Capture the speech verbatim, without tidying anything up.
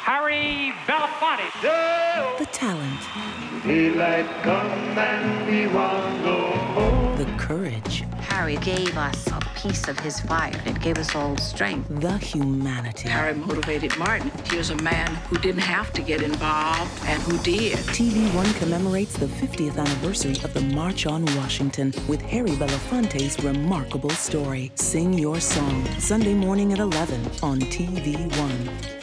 Harry Belafonte. The talent. Daylight come and we want go home. The courage. Harry gave us a piece of his fire. It gave us all strength. The humanity. Harry motivated Martin. He was a man who didn't have to get involved and who did. T V One commemorates the fiftieth anniversary of the March on Washington with Harry Belafonte's remarkable story. Sing Your Song, Sunday morning at eleven on T V One.